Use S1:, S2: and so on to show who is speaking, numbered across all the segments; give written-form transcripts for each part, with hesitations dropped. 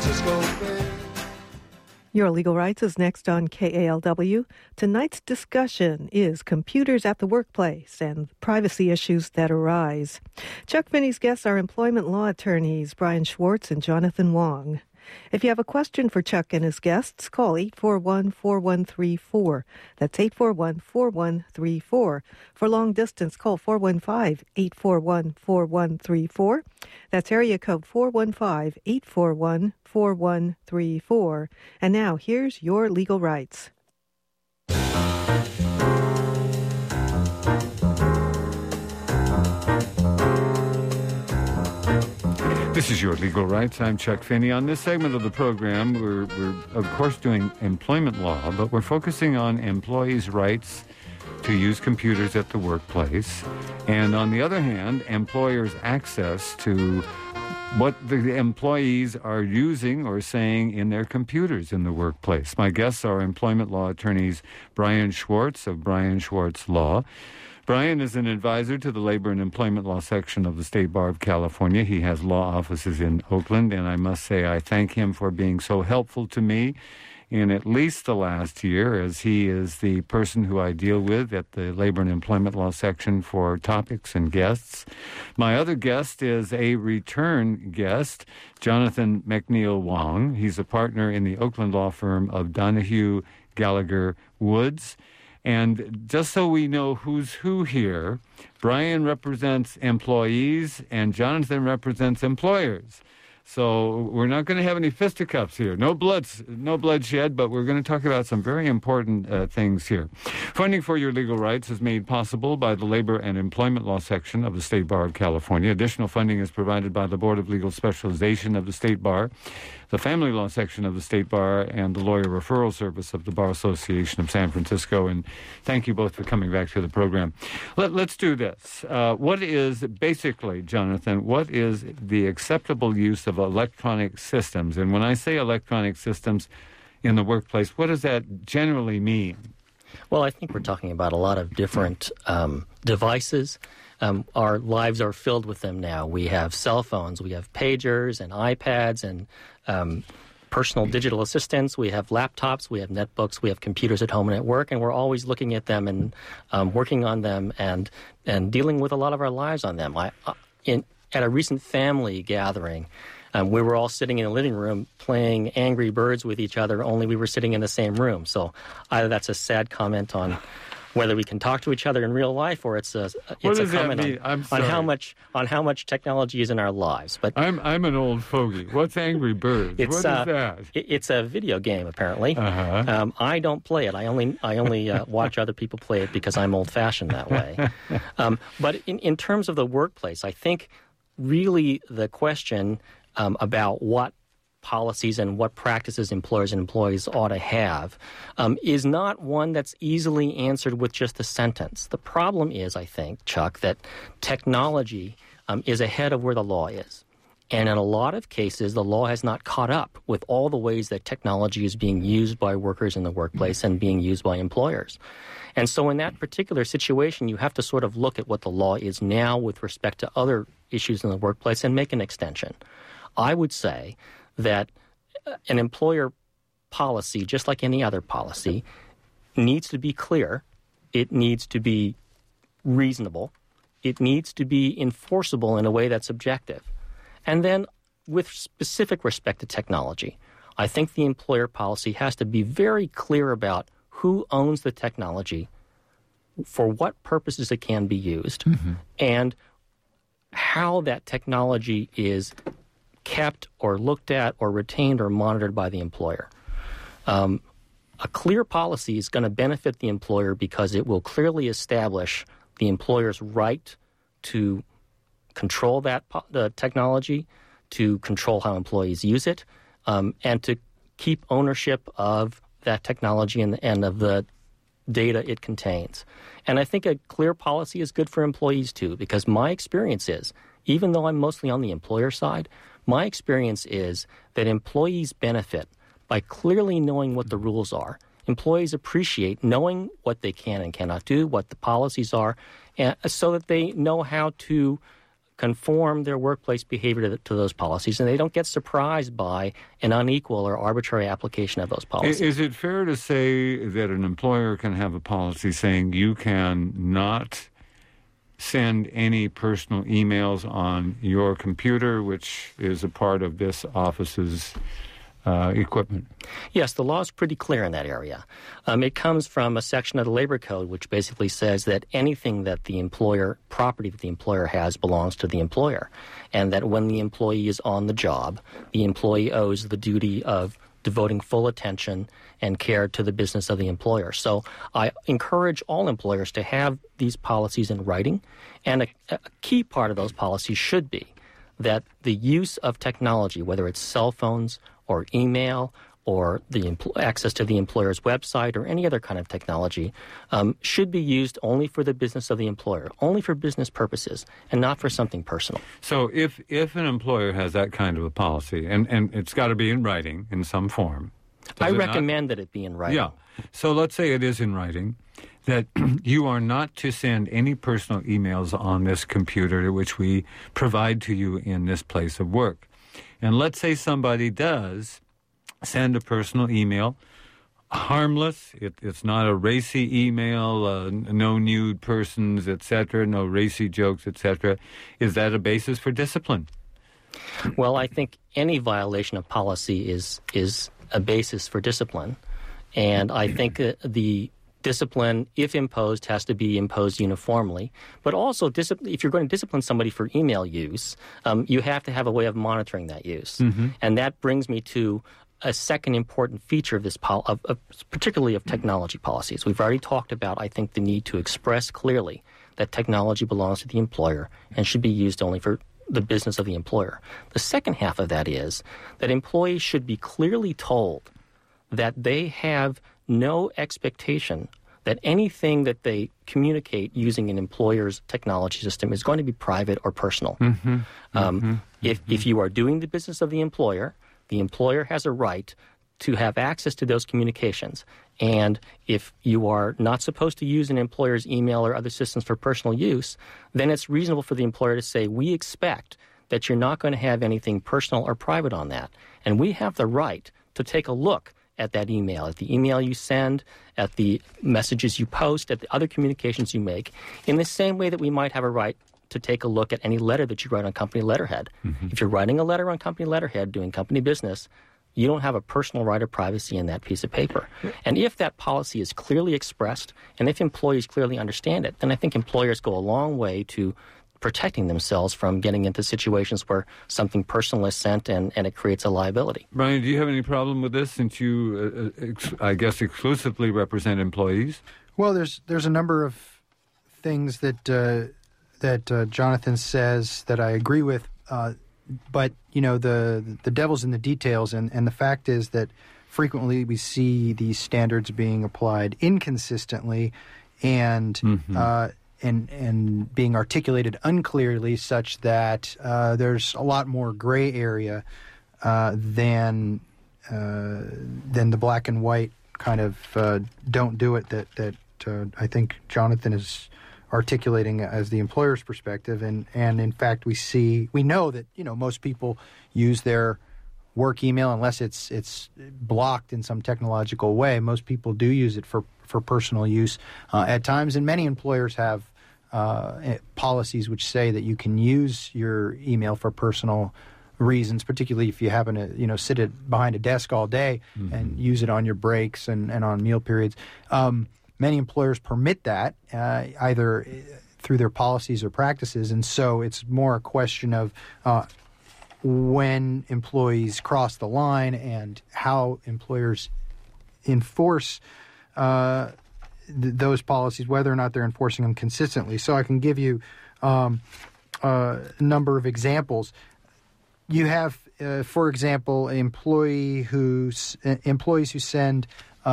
S1: Francisco Bay.
S2: Your Legal Rights is next on KALW. Tonight's discussion is computers at the workplace and privacy issues that arise. Chuck Finney's guests are employment law attorneys Brian Schwartz and Jonathan Wong. If you have a question for Chuck and his guests, call 841-4134. That's 841-4134. For long distance, call 415-841-4134. That's area code 415-841-4134. And now, here's Your Legal Rights.
S3: This is Your Legal Rights. I'm Chuck Finney. On this segment of the program, we're of course doing employment law, but we're focusing on employees' rights to use computers at the workplace, and on the other hand, employers' access to what the employees are using or saying in their computers in the workplace. My guests are employment law attorneys Brian Schwartz of Brian Schwartz Law. Brian is an advisor to the Labor and Employment Law section of the State Bar of California. He has law offices in Oakland, and I must say I thank him for being so helpful to me in at least the last year, as he is the person who I deal with at the Labor and Employment Law section for topics and guests. My other guest is a return guest, Jonathan McNeil Wong. He's a partner in the Oakland law firm of Donahue Gallagher Woods. And just so we know who's who here, Brian represents employees and Jonathan represents employers. So we're not going to have any fisticuffs here. No bloodshed, but we're going to talk about some very important things here. Funding for Your Legal Rights is made possible by the Labor and Employment Law section of the State Bar of California. Additional funding is provided by the Board of Legal Specialization of the State Bar, the Family Law section of the State Bar, and the Lawyer Referral Service of the Bar Association of San Francisco. And thank you both for coming back to the program. Let's do this. What is, basically, Jonathan, what is the acceptable use of electronic systems? And when I say electronic systems in the workplace, what does that generally mean?
S4: Well, I think we're talking about a lot of different devices. Our lives are filled with them now. We have cell phones, we have pagers and iPads and personal digital assistants. We have laptops, we have netbooks, we have computers at home and at work, and we're always looking at them and working on them and dealing with a lot of our lives on them. At a recent family gathering, we were all sitting in the living room playing Angry Birds with each other, only we were sitting in the same room. So either that's a sad comment on whether we can talk to each other in real life, or it's a comment on how much technology is in our lives. But
S3: I'm an old fogey. What's Angry Birds? What is that?
S4: It's a video game, apparently.
S3: Uh-huh.
S4: I don't play it. I only watch other people play it because I'm old-fashioned that way. But in terms of the workplace, I think really the question about what policies and what practices employers and employees ought to have is not one that's easily answered with just a sentence. The problem is, I think, Chuck, that technology is ahead of where the law is. And in a lot of cases, the law has not caught up with all the ways that technology is being used by workers in the workplace and being used by employers. And so in that particular situation, you have to sort of look at what the law is now with respect to other issues in the workplace and make an extension. I would say that an employer policy, just like any other policy, needs to be clear. It needs to be reasonable. It needs to be enforceable in a way that's objective. And then with specific respect to technology, I think the employer policy has to be very clear about who owns the technology, for what purposes it can be used, and how that technology is kept or looked at or retained or monitored by the employer. A clear policy is going to benefit the employer because it will clearly establish the employer's right to control the technology, to control how employees use it, and to keep ownership of that technology and of the data it contains. And I think a clear policy is good for employees too, because my experience is, even though I'm mostly on the employer side, my experience is that employees benefit by clearly knowing what the rules are. Employees appreciate knowing what they can and cannot do, what the policies are, and so that they know how to conform their workplace behavior to those policies, and they don't get surprised by an unequal or arbitrary application of those policies.
S3: Is it fair to say that an employer can have a policy saying you can not send any personal emails on your computer, which is a part of this office's equipment?
S4: Yes, the law is pretty clear in that area. It comes from a section of the Labor Code which basically says that anything that the employer, property that the employer has, belongs to the employer, and that when the employee is on the job, the employee owes the duty of devoting full attention and care to the business of the employer. So I encourage all employers to have these policies in writing, and a key part of those policies should be that the use of technology, whether it's cell phones or email or the access to the employer's website or any other kind of technology, should be used only for the business of the employer, only for business purposes, and not for something personal.
S3: So if an employer has that kind of a policy, and it's got to be in writing in some form.
S4: I recommend that it be in writing.
S3: Yeah. So let's say it is in writing, that you are not to send any personal emails on this computer which we provide to you in this place of work. And let's say somebody does send a personal email, harmless, it's not a racy email, no nude persons, etc., no racy jokes, etc. Is that a basis for discipline?
S4: Well, I think any violation of policy is a basis for discipline. And I think the discipline, if imposed, has to be imposed uniformly. But also, if you're going to discipline somebody for email use, you have to have a way of monitoring that use. Mm-hmm. And that brings me to a second important feature of this, particularly of technology policies. We've already talked about, I think, the need to express clearly that technology belongs to the employer and should be used only for the business of the employer. The second half of that is that employees should be clearly told that they have no expectation that anything that they communicate using an employer's technology system is going to be private or personal. Mm-hmm. If you are doing the business of the employer has a right to have access to those communications. And if you are not supposed to use an employer's email or other systems for personal use, then it's reasonable for the employer to say, we expect that you're not going to have anything personal or private on that. And we have the right to take a look at that email, at the email you send, at the messages you post, at the other communications you make, in the same way that we might have a right to take a look at any letter that you write on company letterhead. Mm-hmm. If you're writing a letter on company letterhead doing company business, you don't have a personal right of privacy in that piece of paper. And if that policy is clearly expressed, and if employees clearly understand it, then I think employers go a long way to protecting themselves from getting into situations where something personal is sent and it creates a liability.
S3: Brian, do you have any problem with this since you, I guess, exclusively represent employees?
S1: Well, there's a number of things that Jonathan says that I agree with, but you know the devil's in the details, and the fact is that frequently we see these standards being applied inconsistently, and and being articulated unclearly, such that there's a lot more gray area than the black and white kind of don't do it that I think Jonathan is articulating as the employer's perspective, and in fact we know that most people use their work email unless it's blocked in some technological way. Most people do use it for personal use at times, and many employers have policies which say that you can use your email for personal reasons, particularly if you happen to sit behind a desk all day and use it on your breaks and on meal periods. Many employers permit that either through their policies or practices, and so it's more a question of when employees cross the line and how employers enforce those policies, whether or not they're enforcing them consistently. So I can give you a number of examples. You have, for example, employees who send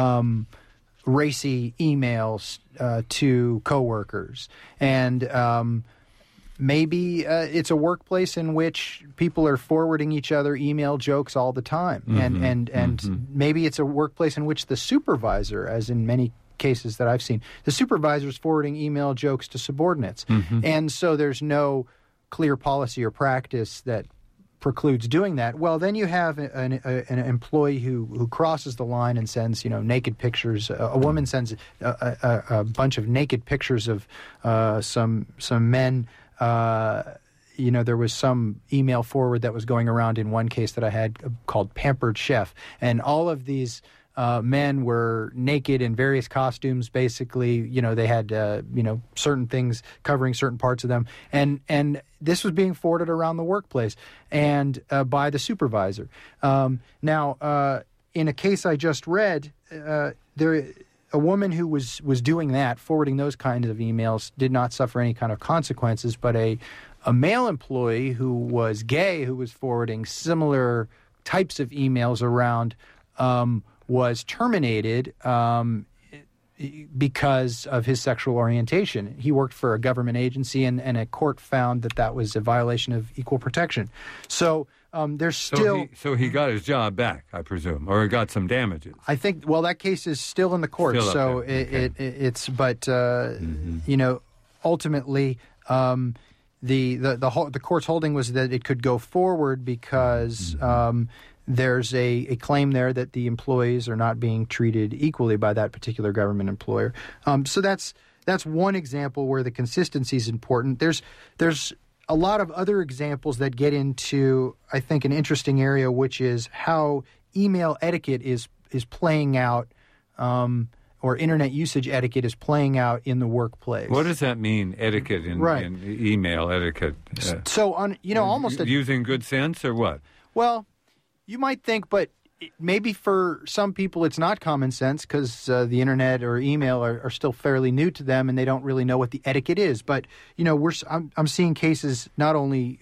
S1: racy emails to coworkers, and maybe it's a workplace in which people are forwarding each other email jokes all the time, and maybe it's a workplace in which the supervisor, as in many cases that I've seen, the supervisor is forwarding email jokes to subordinates, and so there's no clear policy or practice that precludes doing that, well, then you have an employee who crosses the line and sends, naked pictures. A woman sends a bunch of naked pictures of some men. There was some email forward that was going around in one case that I had called Pampered Chef, and all of these men were naked in various costumes. Basically, they had certain things covering certain parts of them, and this was being forwarded around the workplace and by the supervisor. Now, in a case I just read, a woman who was doing that, forwarding those kinds of emails, did not suffer any kind of consequences, but a male employee who was gay, who was forwarding similar types of emails around, was terminated because of his sexual orientation. He worked for a government agency, and a court found that was a violation of equal protection. So there's still...
S3: So he got his job back, I presume, or got some damages.
S1: I think, that case is still in the court. So it's... But, ultimately... The court's holding was that it could go forward because there's a claim there that the employees are not being treated equally by that particular government employer. So that's one example where the consistency is important. There's a lot of other examples that get into, I think, an interesting area, which is how email etiquette is playing out, or internet usage etiquette is playing out in the workplace.
S3: What does that mean, etiquette in email etiquette?
S1: So almost
S3: using good sense or what?
S1: Well, you might think, but maybe for some people it's not common sense because the internet or email are still fairly new to them and they don't really know what the etiquette is. But I'm seeing cases not only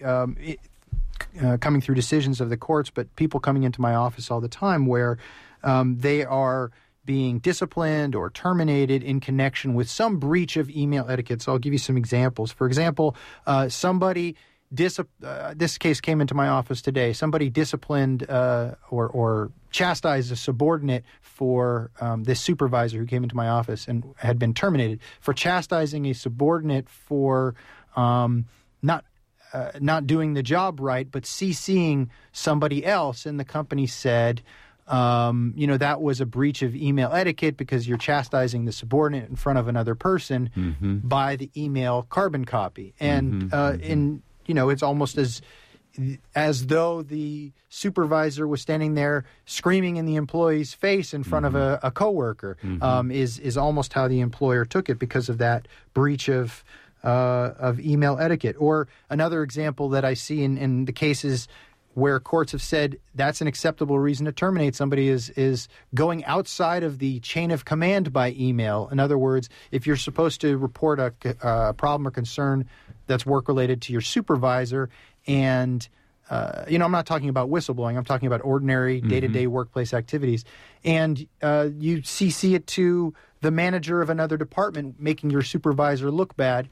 S1: coming through decisions of the courts, but people coming into my office all the time where they are being disciplined or terminated in connection with some breach of email etiquette. So I'll give you some examples. For example, somebody this case came into my office today. Somebody disciplined or chastised a subordinate for this supervisor who came into my office and had been terminated for chastising a subordinate for not doing the job right, but CCing somebody else. And the company said, that was a breach of email etiquette because you're chastising the subordinate in front of another person by the email carbon copy. And it's almost as though the supervisor was standing there screaming in the employee's face in front of a coworker, is almost how the employer took it because of that breach of email etiquette. Or another example that I see in the cases where courts have said that's an acceptable reason to terminate somebody is going outside of the chain of command by email. In other words, if you're supposed to report a problem or concern that's work-related to your supervisor, and, I'm not talking about whistleblowing, I'm talking about ordinary day-to-day workplace activities, and you CC it to the manager of another department, making your supervisor look bad,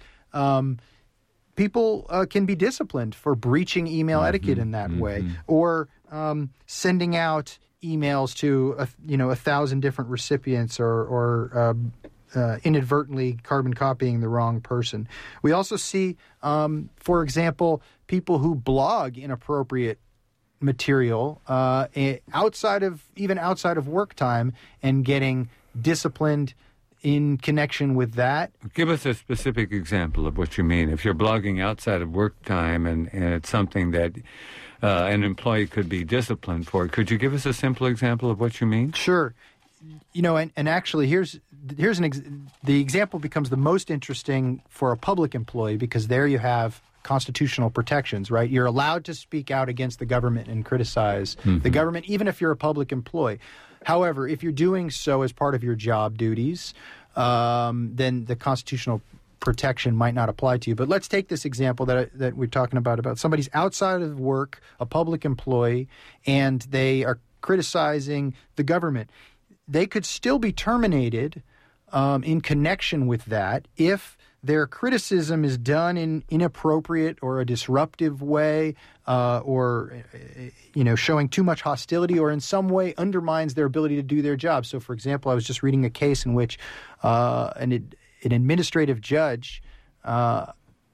S1: people can be disciplined for breaching email etiquette in that way, or sending out emails to 1,000 different recipients, or inadvertently carbon copying the wrong person. We also see, for example, people who blog inappropriate material outside of work time and getting disciplined in connection with that.
S3: Give us a specific example of what you mean. If you're blogging outside of work time and it's something that an employee could be disciplined for, could you give us a simple example of what you mean?
S1: Sure. And actually, here's the example becomes the most interesting for a public employee because there you have constitutional protections, right? You're allowed to speak out against the government and criticize the government, even if you're a public employee. However, if you're doing so as part of your job duties, then the constitutional protection might not apply to you. But let's take this example that we're talking about somebody's outside of work, a public employee, and they are criticizing the government. They could still be terminated in connection with that if their criticism is done in inappropriate or a disruptive way, or showing too much hostility, or in some way undermines their ability to do their job. So, for example, I was just reading a case in which an administrative judge on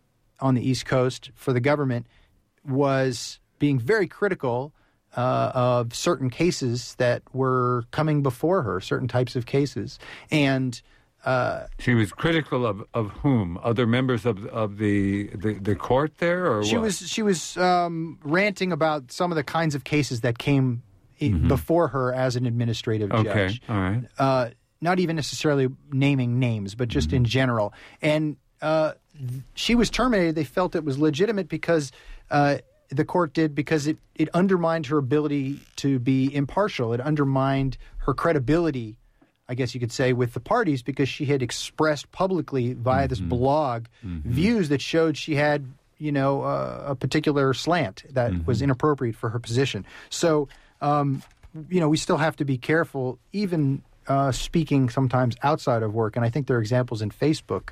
S1: on the East Coast for the government was being very critical of certain cases that were coming before her, certain types of cases. And
S3: she was critical of whom? Other members of the court there, or
S1: she
S3: what?
S1: was ranting about some of the kinds of cases that came before her as an administrative judge.
S3: Okay, all right.
S1: Not even necessarily naming names, but just in general. And she was terminated. They felt it was legitimate because the court did, because it undermined her ability to be impartial. It undermined her credibility, I guess you could say, with the parties, because she had expressed publicly via this blog views that showed she had, a particular slant that was inappropriate for her position. So, we still have to be careful, even speaking sometimes outside of work. And I think there are examples in Facebook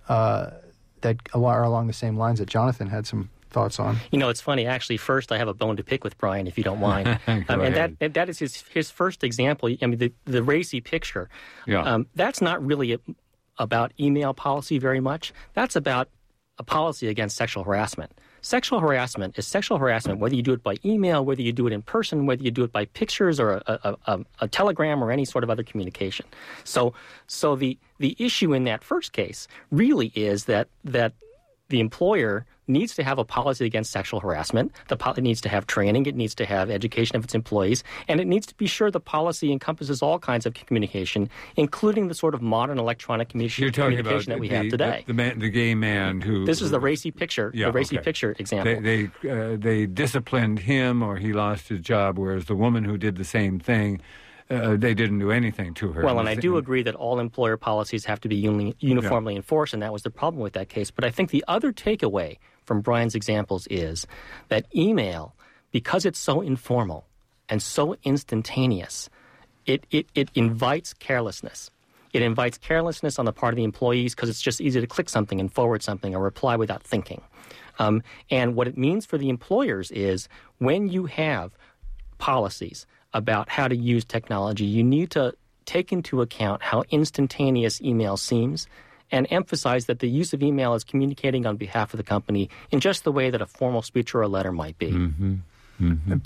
S1: that are along the same lines that Jonathan had some thoughts on.
S4: It's funny. Actually, first I have a bone to pick with Brian, if you don't mind. And that is his first example. I mean, the racy picture.
S3: Yeah.
S4: That's not really about email policy very much. That's about a policy against sexual harassment. Sexual harassment is sexual harassment, whether you do it by email, whether you do it in person, whether you do it by pictures or a telegram or any sort of other communication. So the issue in that first case really is that the employer needs to have a policy against sexual harassment. It needs to have training. It needs to have education of its employees. And it needs to be sure the policy encompasses all kinds of communication, including the sort of modern electronic communication that we have today.
S3: The gay man who...
S4: This is the racy picture, picture example.
S3: They disciplined him, or he lost his job, whereas the woman who did the same thing, they didn't do anything to her.
S4: Well, and I do agree that all employer policies have to be uniformly enforced, and that was the problem with that case. But I think the other takeaway from Brian's examples is that email, because it's so informal and so instantaneous, it invites carelessness. It invites carelessness on the part of the employees because it's just easy to click something and forward something or reply without thinking. And what it means for the employers is when you have policies about how to use technology, you need to take into account how instantaneous email seems and emphasize that the use of email is communicating on behalf of the company in just the way that a formal speech or a letter might be.
S1: And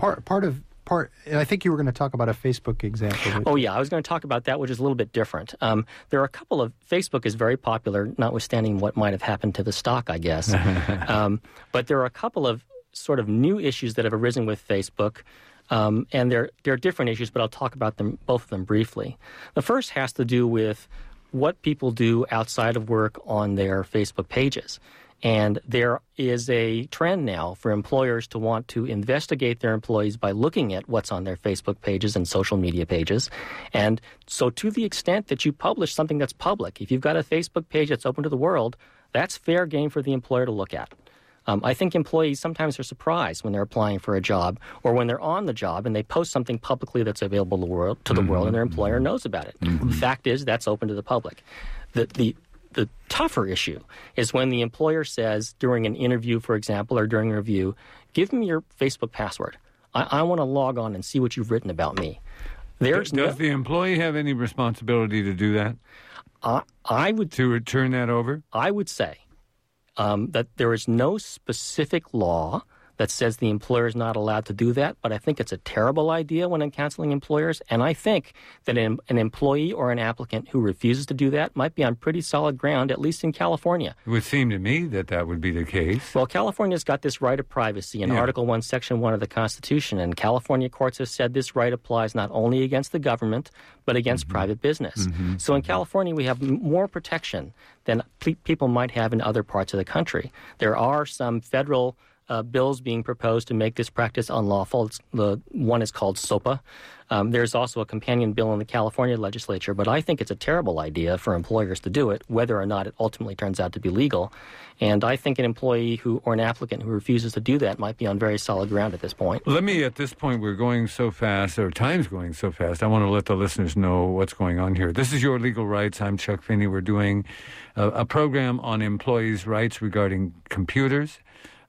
S1: I think you were going to talk about a Facebook example.
S4: Oh, yeah. I was going to talk about that, which is a little bit different. There are a couple of... Facebook is very popular, notwithstanding what might have happened to the stock, I guess. But there are a couple of sort of new issues that have arisen with Facebook. And they're different issues, but I'll talk about both of them briefly. The first has to do with what people do outside of work on their Facebook pages. And there is a trend now for employers to want to investigate their employees by looking at what's on their Facebook pages and social media pages. And so to the extent that you publish something that's public, if you've got a Facebook page that's open to the world, that's fair game for the employer to look at. I think employees sometimes are surprised when they're applying for a job or when they're on the job and they post something publicly that's available to the world and their employer knows about it. The fact is that's open to the public. The tougher issue is when the employer says during an interview, for example, or during a review, give me your Facebook password. I want to log on and see what you've written about me.
S3: Does the employee have any responsibility to do that? To turn that over?
S4: I would say that there is no specific law that says the employer is not allowed to do that, but I think it's a terrible idea when I'm counseling employers, and I think that an employee or an applicant who refuses to do that might be on pretty solid ground, at least in California.
S3: It would seem to me that would be the case.
S4: Well, California's got this right of privacy in Article 1, Section 1 of the Constitution, and California courts have said this right applies not only against the government, but against private business. So in California, we have more protection than people might have in other parts of the country. There are some federal bills being proposed to make this practice unlawful. The one is called SOPA. There's also a companion bill in the California legislature, but I think it's a terrible idea for employers to do it, whether or not it ultimately turns out to be legal. And I think an employee or an applicant who refuses to do that might be on very solid ground at this point.
S3: At this point, we're going so fast, or time's going so fast, I want to let the listeners know what's going on here. This is Your Legal Rights. I'm Chuck Finney. We're doing a program on employees' rights regarding computers.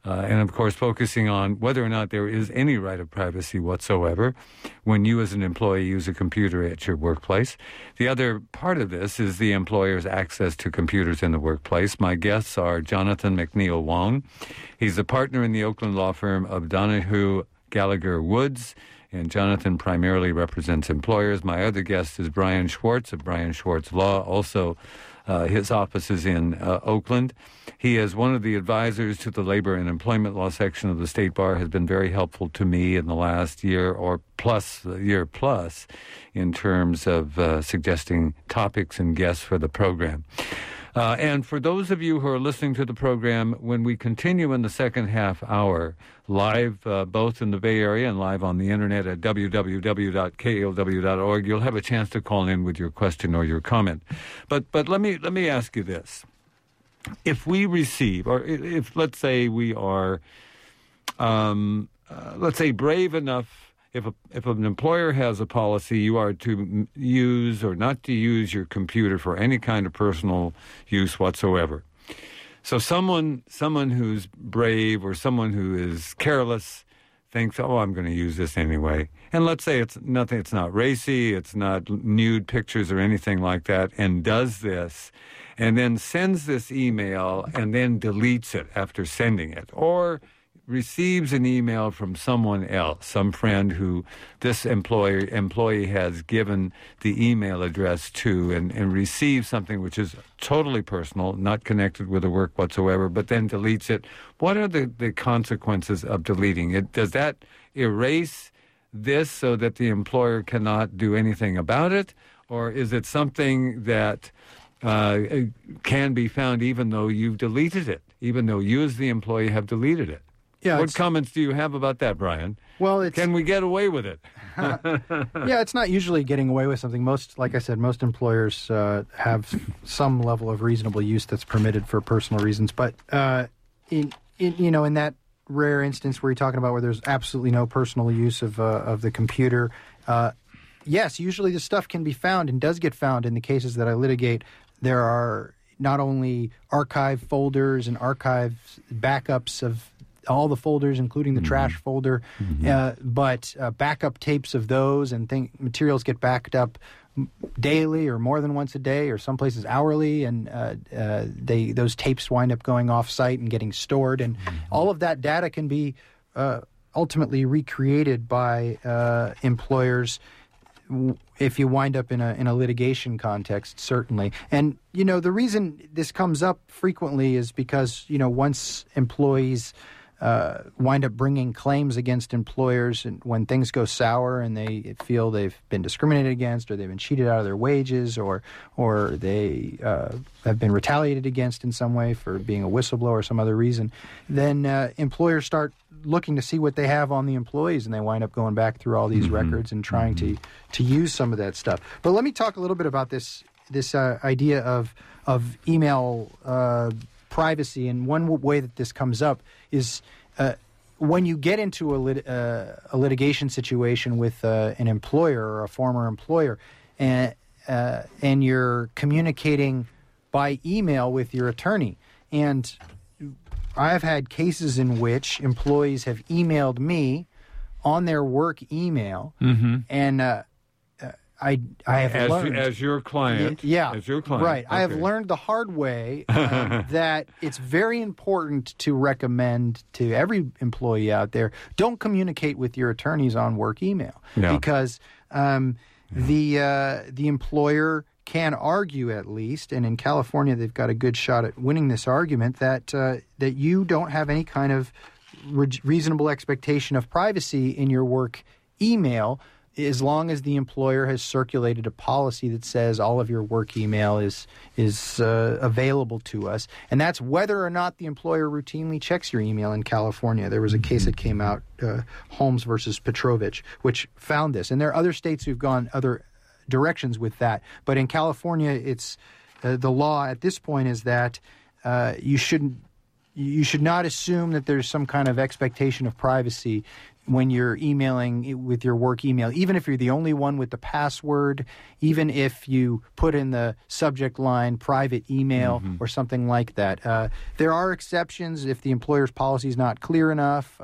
S3: And, of course, focusing on whether or not there is any right of privacy whatsoever when you as an employee use a computer at your workplace. The other part of this is the employer's access to computers in the workplace. My guests are Jonathan McNeil Wong. He's a partner in the Oakland law firm of Donahue Gallagher Woods, and Jonathan primarily represents employers. My other guest is Brian Schwartz of Brian Schwartz Law, also his office is in Oakland. He is one of the advisors to the Labor and Employment Law section of the State Bar, has been very helpful to me in the last year plus in terms of suggesting topics and guests for the program. And for those of you who are listening to the program, when we continue in the second half hour, live both in the Bay Area and live on the internet at www.kalw.org, you'll have a chance to call in with your question or your comment. But let me ask you this. If we receive, or if let's say we are, let's say brave enough, if an employer has a policy, you are to use or not to use your computer for any kind of personal use whatsoever. So someone who's brave or someone who is careless thinks, oh, I'm going to use this anyway. And let's say it's not racy, it's not nude pictures or anything like that, and does this, and then sends this email and then deletes it after sending it, or receives an email from someone else, some friend who this employee has given the email address to, and receives something which is totally personal, not connected with the work whatsoever, but then deletes it. What are the consequences of deleting it? Does that erase this so that the employer cannot do anything about it? Or is it something that can be found even though you've deleted it, even though you as the employee have deleted it? Yeah, what comments do you have about that, Brian?
S1: Well,
S3: can we get away with it?
S1: Yeah, it's not usually getting away with something. Like I said, most employers have some level of reasonable use that's permitted for personal reasons. But in that rare instance where you're talking about where there's absolutely no personal use of the computer, yes, usually the stuff can be found and does get found in the cases that I litigate. There are not only archive folders and archive backups of all the folders, including the trash folder, but backup tapes of those, and materials get backed up daily or more than once a day, or some places hourly, and those tapes wind up going off-site and getting stored, and all of that data can be ultimately recreated by employers if you wind up in a litigation context, certainly. And, the reason this comes up frequently is because, once employees wind up bringing claims against employers and when things go sour and they feel they've been discriminated against, or they've been cheated out of their wages, or they have been retaliated against in some way for being a whistleblower or some other reason, then employers start looking to see what they have on the employees, and they wind up going back through all these records and trying to use some of that stuff. But let me talk a little bit about this idea of email privacy, and one way that this comes up is when you get into a litigation situation with an employer or a former employer, and you're communicating by email with your attorney. And I've had cases in which employees have emailed me on their work email, and I have learned
S3: as your client. As your client,
S1: right? Okay. I have learned the hard way that it's very important to recommend to every employee out there: don't communicate with your attorneys on work email, because the employer can argue, at least, and in California they've got a good shot at winning this argument, that you don't have any kind of reasonable expectation of privacy in your work email, as long as the employer has circulated a policy that says all of your work email is available to us. And that's whether or not the employer routinely checks your email in California. There was a case that came out, Holmes versus Petrovich, which found this. And there are other states who've gone other directions with that. But in California, it's the law at this point is that you shouldn't you should not assume that there's some kind of expectation of privacy when you're emailing with your work email, even if you're the only one with the password, even if you put in the subject line private email or something like that. There are exceptions if the employer's policy is not clear enough,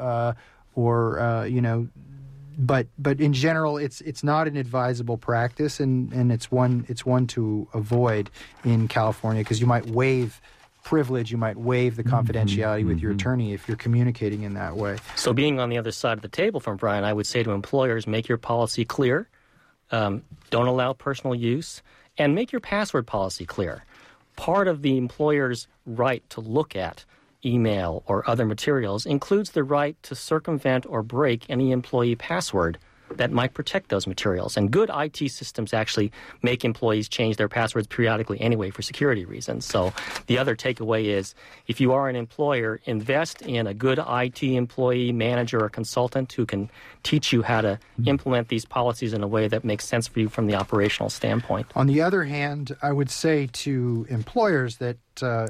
S1: but in general, it's not an advisable practice, and it's one to avoid in California, because you might waive privilege, you might waive the confidentiality with your attorney if you're communicating in that way.
S4: So being on the other side of the table from Brian, I would say to employers, make your policy clear, don't allow personal use, and make your password policy clear. Part of the employer's right to look at email or other materials includes the right to circumvent or break any employee password that might protect those materials. And good IT systems actually make employees change their passwords periodically anyway for security reasons. So the other takeaway is, if you are an employer, invest in a good IT employee, manager, or consultant who can teach you how to implement these policies in a way that makes sense for you from the operational standpoint.
S1: On the other hand, I would say to employers that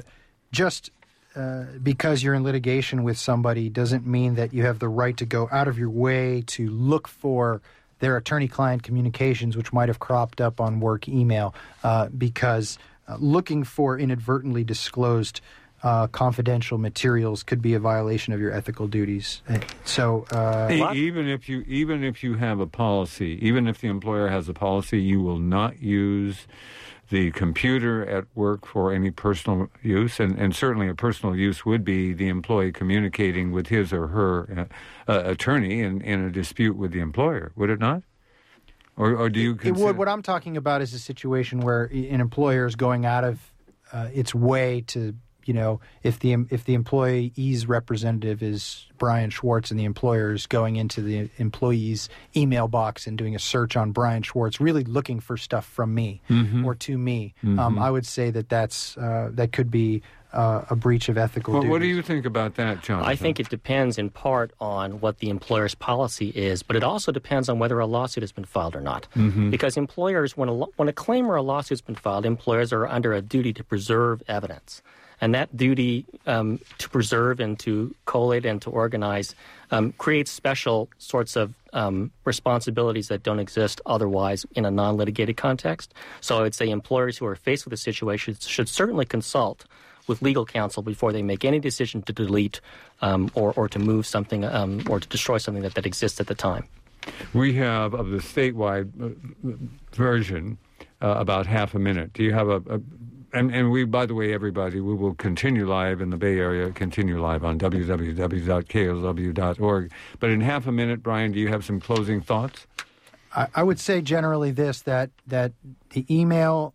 S1: because you're in litigation with somebody doesn't mean that you have the right to go out of your way to look for their attorney-client communications, which might have cropped up on work email, because looking for inadvertently disclosed confidential materials could be a violation of your ethical duties. So
S3: even if you have a policy, even if the employer has a policy, you will not use the computer at work for any personal use, and certainly a personal use would be the employee communicating with his or her attorney in a dispute with the employer, would it not? Or do you consider...
S1: It would. What I'm talking about is a situation where an employer is going out of its way to, if the employee's representative is Brian Schwartz and the employer is going into the employee's email box and doing a search on Brian Schwartz, really looking for stuff from me or to me, I would say that could be a breach of ethical duties.
S3: What do you think about that, Jonathan?
S4: I think it depends in part on what the employer's policy is, but it also depends on whether a lawsuit has been filed or not. Because employers, when a claim or a lawsuit has been filed, employers are under a duty to preserve evidence. And that duty to preserve and to collate and to organize creates special sorts of responsibilities that don't exist otherwise in a non-litigated context. So I would say employers who are faced with a situation should certainly consult with legal counsel before they make any decision to delete or to move something or to destroy something that exists at the time.
S3: We have, of the statewide version, about half a minute. Do you have And we, by the way, everybody, we will continue live in the Bay Area, continue live on www.klw.org. But in half a minute, Brian, do you have some closing thoughts?
S1: I would say generally this, that the email,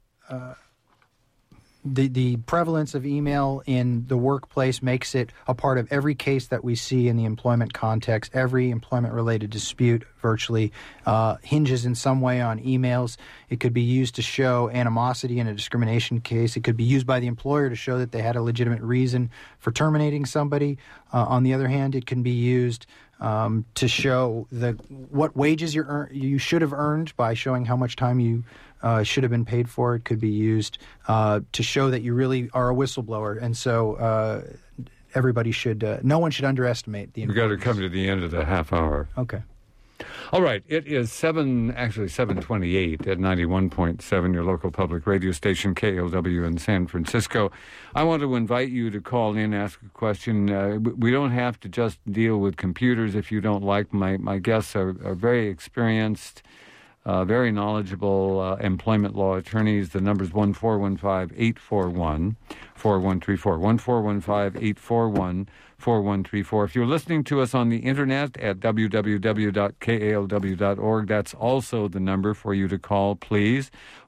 S1: the prevalence of email in the workplace makes it a part of every case that we see in the employment context. Every employment-related dispute virtually hinges in some way on emails. It could be used to show animosity in a discrimination case. It could be used by the employer to show that they had a legitimate reason for terminating somebody. On the other hand, it can be used to show what wages you should have earned by showing how much time you should have been paid for. It could be used to show that you really are a whistleblower. And so everybody no one should underestimate the importance.
S3: We've got to come to the end of the half hour.
S1: Okay.
S3: All right. It is 7:28 at 91.7, your local public radio station, KLW in San Francisco. I want to invite you to call in, ask a question. We don't have to just deal with computers if you don't like. My guests are very experienced, very knowledgeable employment law attorneys. The number is 1-415-841-4134, 1-415-841-4134. If you're listening to us on the internet at www.kalw.org, that's also the number for you to call, please.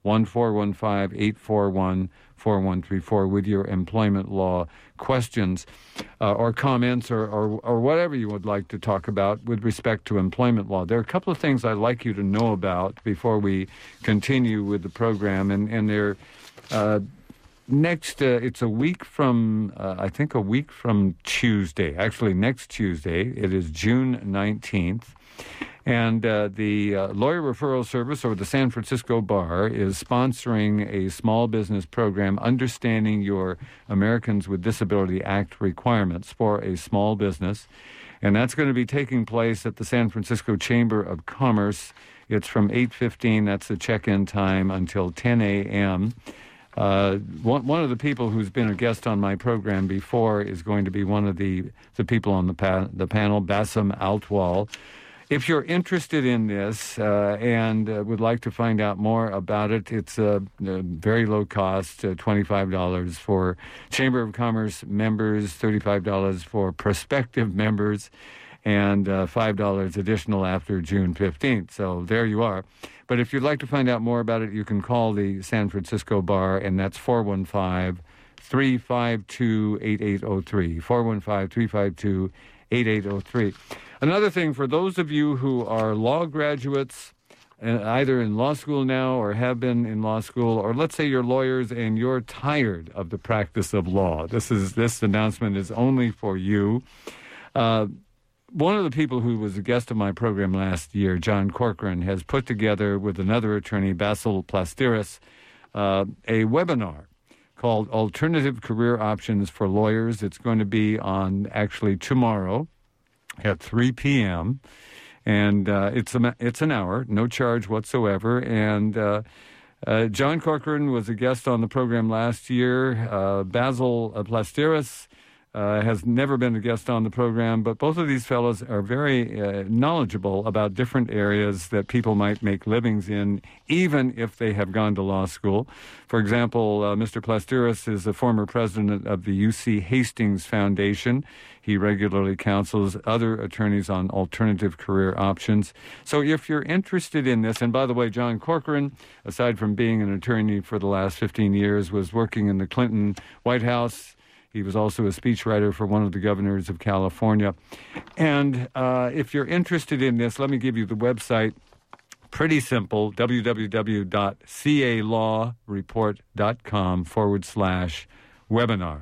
S3: 1-415-841-4134 with your employment law questions or comments or whatever you would like to talk about with respect to employment law. There are a couple of things I'd like you to know about before we continue with the program, and they're next, it's a week from Tuesday. Actually, next Tuesday. It is June 19th. And the Lawyer Referral Service, or the San Francisco Bar, is sponsoring a small business program, Understanding Your Americans with Disability Act Requirements for a Small Business. And that's going to be taking place at the San Francisco Chamber of Commerce. It's from 8:15, that's the check-in time, until 10 a.m. One of the people who's been a guest on my program before is going to be one of the people on the panel, Bassem Altwal. If you're interested in this and would like to find out more about it, it's very low cost, $25 for Chamber of Commerce members, $35 for prospective members, and $5 additional after June 15th. So there you are. But if you'd like to find out more about it, you can call the San Francisco Bar, and that's 415-352-8803, 415-352-8803. Another thing, for those of you who are law graduates, either in law school now or have been in law school, or let's say you're lawyers and you're tired of the practice of law, this announcement is only for you. One of the people who was a guest of my program last year, John Corcoran, has put together with another attorney, Basil Plasteris, a webinar called Alternative Career Options for Lawyers. It's going to be on actually tomorrow at 3 p.m., and it's an hour, no charge whatsoever. And John Corcoran was a guest on the program last year. Basil Plasteris has never been a guest on the program, but both of these fellows are very knowledgeable about different areas that people might make livings in, even if they have gone to law school. For example, Mr. Plasteris is the former president of the UC Hastings Foundation. He regularly counsels other attorneys on alternative career options. So if you're interested in this, and by the way, John Corcoran, aside from being an attorney for the last 15 years, was working in the Clinton White House. He was also a speechwriter for one of the governors of California. And if you're interested in this, let me give you the website. Pretty simple, www.calawreport.com/webinar.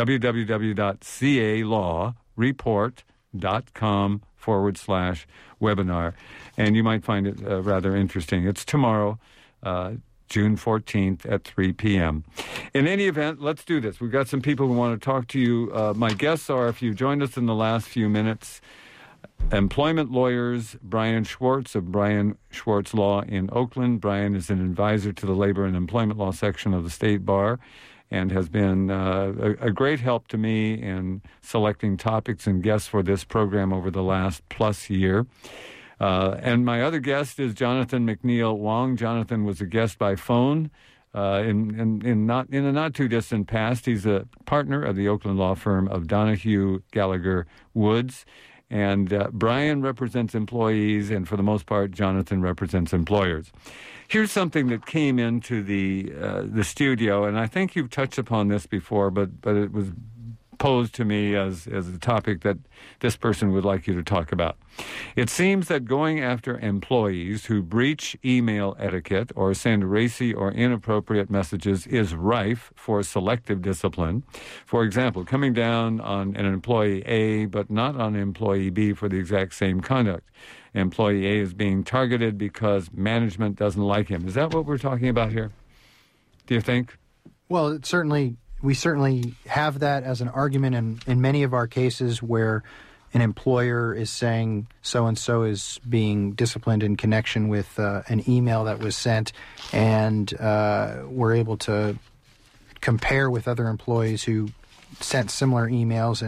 S3: www.calawreport.com/webinar. And you might find it rather interesting. It's tomorrow, June 14th at 3 p.m. In any event, let's do this. We've got some people who want to talk to you. My guests are, if you joined us in the last few minutes, employment lawyers Brian Schwartz of Brian Schwartz Law in Oakland. Brian is an advisor to the Labor and Employment Law section of the State Bar and has been a great help to me in selecting topics and guests for this program over the last plus year. And my other guest is Jonathan McNeil Wong. Jonathan was a guest by phone in a not too distant past. He's a partner of the Oakland law firm of Donahue Gallagher Woods. And Brian represents employees, and for the most part, Jonathan represents employers. Here's something that came into the studio, and I think you've touched upon this before, but it was posed to me as a topic that this person would like you to talk about. It seems that going after employees who breach email etiquette or send racy or inappropriate messages is rife for selective discipline. For example, coming down on an employee A but not on employee B for the exact same conduct. Employee A is being targeted because management doesn't like him. Is that what we're talking about here? Do you think?
S1: Well, we certainly have that as an argument in many of our cases where an employer is saying so-and-so is being disciplined in connection with an email that was sent, and we're able to compare with other employees who sent similar emails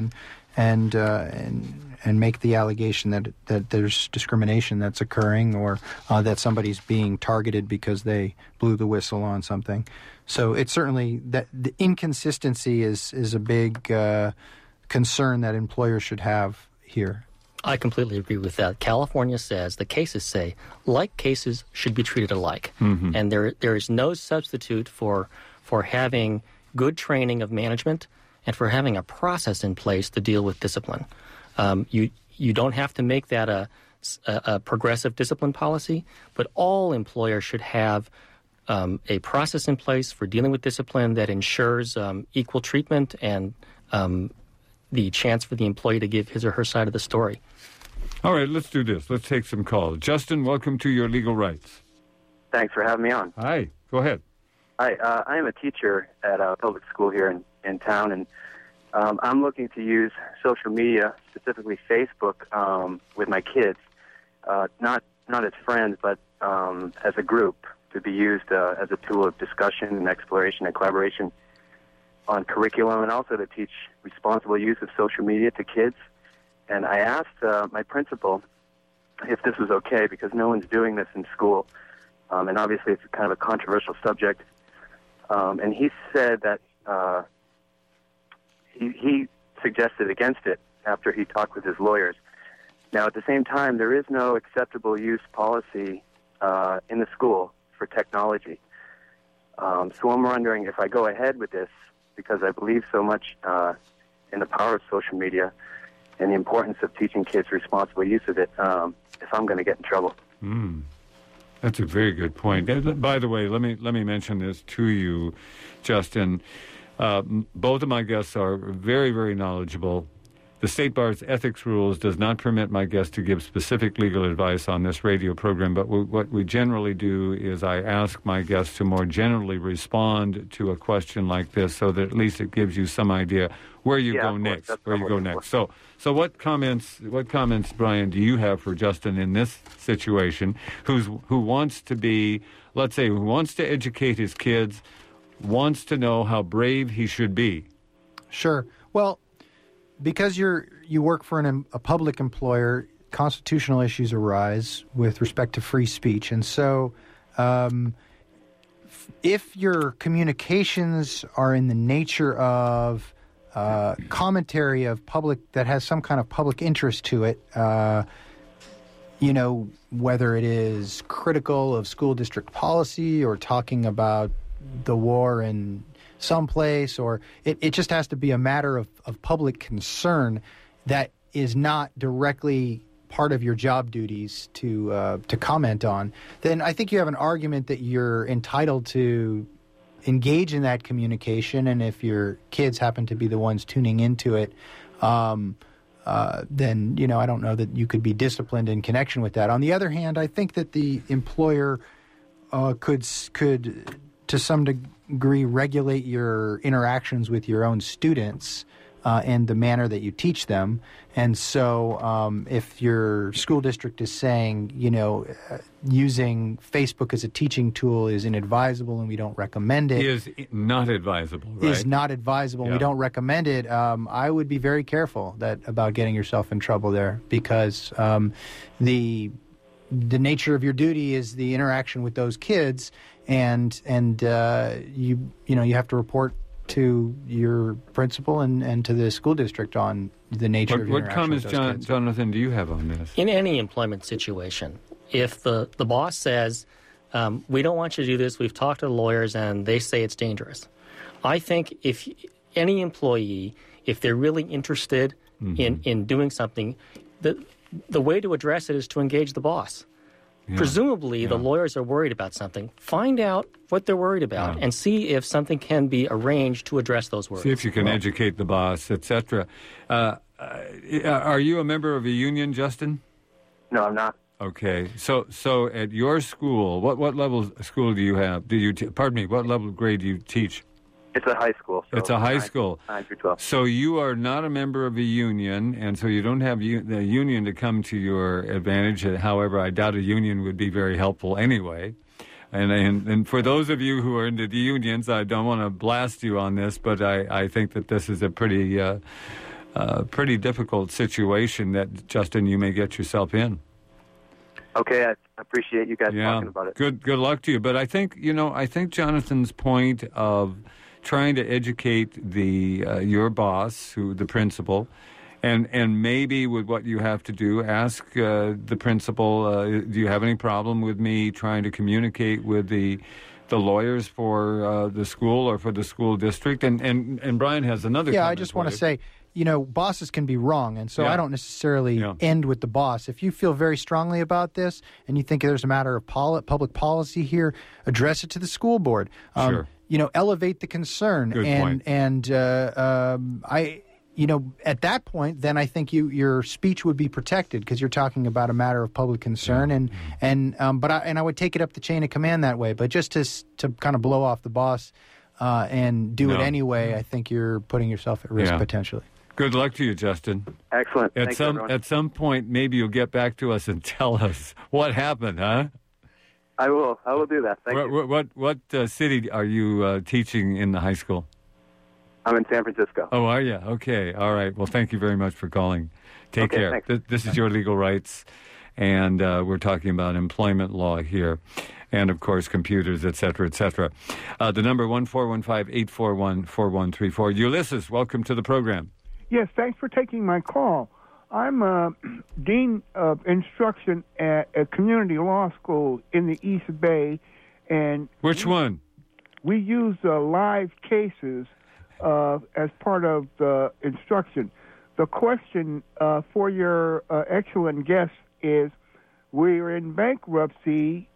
S1: and make the allegation that there's discrimination that's occurring, or that somebody's being targeted because they blew the whistle on something. So it's certainly that the inconsistency is a big concern that employers should have here.
S4: I completely agree with that. California says, the cases say, like cases should be treated alike. Mm-hmm. And there is no substitute for having good training of management and for having a process in place to deal with discipline. You don't have to make that a progressive discipline policy, but all employers should have a process in place for dealing with discipline that ensures equal treatment and the chance for the employee to give his or her side of the story.
S3: All right, let's do this. Let's take some calls. Justin, welcome to Your Legal Rights.
S5: Thanks for having me on.
S3: Hi, go ahead.
S5: Hi, I am a teacher at a public school here in town, and I'm looking to use social media, specifically Facebook, with my kids, not as friends, but as a group, to be used as a tool of discussion and exploration and collaboration on curriculum, and also to teach responsible use of social media to kids. And I asked my principal if this was okay, because no one's doing this in school, and obviously it's kind of a controversial subject. And he said that he suggested against it after he talked with his lawyers. Now, at the same time, there is no acceptable use policy in the school for technology. So I'm wondering if I go ahead with this, because I believe so much in the power of social media and the importance of teaching kids responsible use of it, if I'm going to get in trouble.
S3: That's a very good point. By the way, let me mention this to you, Justin. Both of my guests are very, very knowledgeable. The State Bar's ethics rules does not permit my guests to give specific legal advice on this radio program, but what we generally do is I ask my guests to more generally respond to a question like this, so that at least it gives you some idea where you go next. So what comments, Brian, do you have for Justin in this situation, who wants to be, let's say, who wants to educate his kids, wants to know how brave he should be?
S1: Sure. Well, because you work for a public employer, constitutional issues arise with respect to free speech. And so if your communications are in the nature of commentary of public that has some kind of public interest to it, whether it is critical of school district policy or talking about the war in someplace, or it just has to be a matter of public concern that is not directly part of your job duties to comment on, then I think you have an argument that you're entitled to engage in that communication. And if your kids happen to be the ones tuning into it, then, I don't know that you could be disciplined in connection with that. On the other hand, I think that the employer could to some degree regulate your interactions with your own students and the manner that you teach them. And so if your school district is saying, using Facebook as a teaching tool is inadvisable and we don't recommend it.
S3: Is not advisable, right?
S1: Is not advisable. Yeah. We don't recommend it. I would be very careful about getting yourself in trouble there, because the nature of your duty is the interaction with those kids, and you have to report to your principal and to the school district on the nature of your interaction with those kids. What comments,
S3: Jonathan, do you have on this?
S4: In any employment situation, if the boss says, we don't want you to do this, we've talked to the lawyers and they say it's dangerous, I think if any employee, if they're really interested in doing something, the way to address it is to engage the boss. Yeah. Presumably, the lawyers are worried about something. Find out what they're worried about and see if something can be arranged to address those worries.
S3: See if you can educate the boss, etc. Are you a member of a union, Justin?
S5: No, I'm not.
S3: Okay. So at your school, what level school do you have? What level grade do you teach?
S5: It's a high school. So
S3: it's a high school.
S5: 9 through 12.
S3: So you are not a member of a union, and so you don't have the union to come to your advantage. However, I doubt a union would be very helpful anyway. And for those of you who are into the unions, I don't want to blast you on this, but I think that this is a pretty difficult situation that, Justin, you may get yourself in.
S5: Okay, I appreciate you guys talking about it.
S3: Good luck to you. But I think Jonathan's point of trying to educate your boss, the principal, and maybe with what you have to do, ask the principal, do you have any problem with me trying to communicate with the lawyers for the school or for the school district? And Brian has another comment.
S1: Yeah, I just want to say, bosses can be wrong, and so I don't necessarily end with the boss. If you feel very strongly about this and you think there's a matter of public policy here, address it to the school board.
S3: Sure.
S1: Elevate the concern.
S3: Good point.
S1: And at that point, then I think your speech would be protected because you're talking about a matter of public concern, but I would take it up the chain of command that way. But just to kind of blow off the boss and do it anyway, I think you're putting yourself at risk potentially.
S3: Good luck to you, Justin.
S5: Excellent.
S3: At some point, maybe you'll get back to us and tell us what happened, huh?
S5: I will do that. Thank you.
S3: What city are you teaching in the high school?
S5: I'm in San Francisco.
S3: Oh, are you? Okay. All right. Well, thank you very much for calling. Take care. This is Your Legal Rights, and we're talking about employment law here, and, of course, computers, et cetera, et cetera. The number 1-415-841-4134. Ulysses, welcome to the program.
S6: Yes, thanks for taking my call. I'm Dean of Instruction at a community law school in the East Bay. And
S3: which one?
S6: We use live cases as part of the instruction. The question for your excellent guest is, we're in bankruptcy,